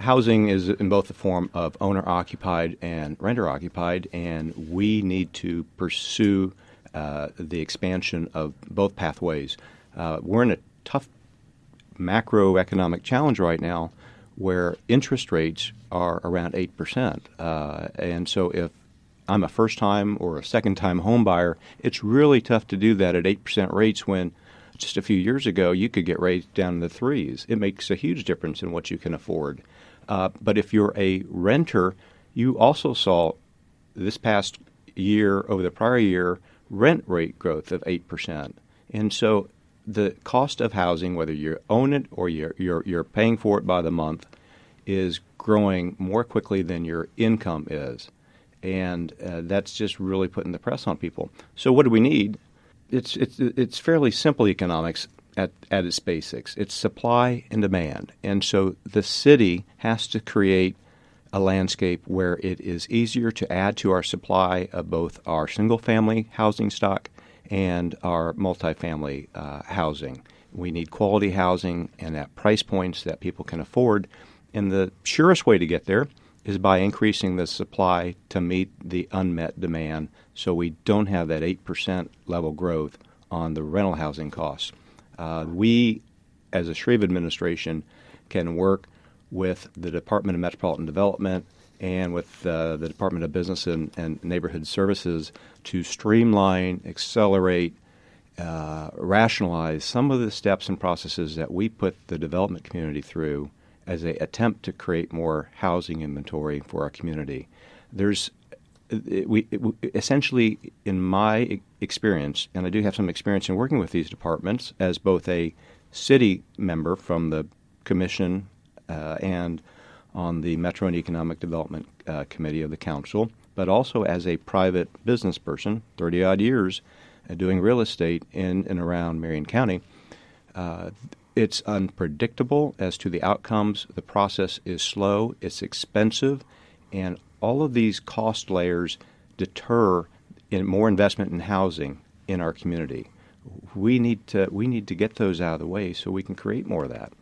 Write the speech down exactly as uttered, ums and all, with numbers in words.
housing is in both the form of owner-occupied and renter-occupied, and we need to pursue uh, the expansion of both pathways. Uh, we're in a tough macroeconomic challenge right now where interest rates are around eight percent. Uh, and so if I'm a first-time or a second-time home buyer, it's really tough to do that at eight percent rates when just a few years ago you could get rates down in the threes. It makes a huge difference in what you can afford. Uh, but if you're a renter, you also saw this past year over the prior year rent rate growth of eight percent. And so the cost of housing, whether you own it or you're, you're, you're paying for it by the month, is growing more quickly than your income is. And uh, that's just really putting the press on people. So what do we need? It's it's it's fairly simple economics at, at its basics. It's supply and demand. And so the city has to create a landscape where it is easier to add to our supply of both our single-family housing stock and our multifamily uh, housing. We need quality housing and at price points that people can afford. And the surest way to get there is by increasing the supply to meet the unmet demand so we don't have that eight percent level growth on the rental housing costs. Uh, we, as a Shreve administration, can work with the Department of Metropolitan Development and with uh, the Department of Business and, and Neighborhood Services to streamline, accelerate, uh, rationalize some of the steps and processes that we put the development community through as an attempt to create more housing inventory for our community. There's it, we it, essentially, in my experience, and I do have some experience in working with these departments as both a city member from the commission uh, and on the Metro and Economic Development uh, Committee of the council, but also as a private business person, thirty-odd years uh, doing real estate in and around Marion County. Uh, It's unpredictable as to the outcomes. The process is slow, it's expensive, and all of these cost layers deter in more investment in housing in our community. We need to we need to get those out of the way so we can create more of that.